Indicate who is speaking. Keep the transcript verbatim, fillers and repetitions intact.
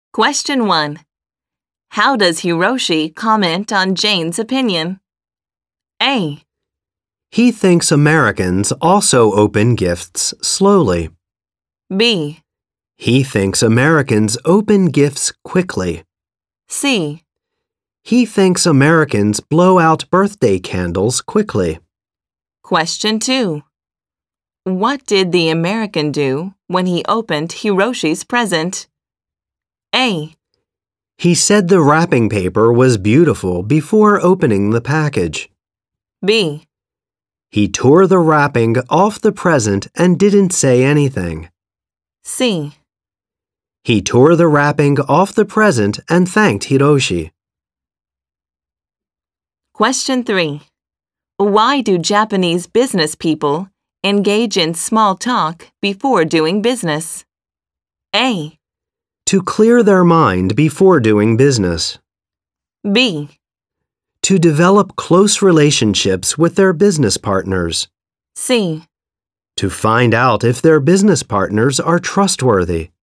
Speaker 1: Question one. How does Hiroshi comment on Jane's opinion? A.
Speaker 2: He thinks Americans also open gifts slowly.
Speaker 1: B.
Speaker 2: He thinks Americans open gifts quickly.
Speaker 1: C.
Speaker 2: He thinks Americans blow out birthday candles quickly.
Speaker 1: Question two. What did the American do when he opened Hiroshi's present? A.
Speaker 2: He said the wrapping paper was beautiful before opening the package.
Speaker 1: B.
Speaker 2: He tore the wrapping off the present and didn't say anything.
Speaker 1: C.
Speaker 2: He tore the wrapping off the present and thanked Hiroshi.
Speaker 1: Question three. Why do Japanese business people engage in small talk before doing business? A.
Speaker 2: To clear their mind before doing business.
Speaker 1: B.
Speaker 2: To develop close relationships with their business partners.
Speaker 1: C.
Speaker 2: To find out if their business partners are trustworthy.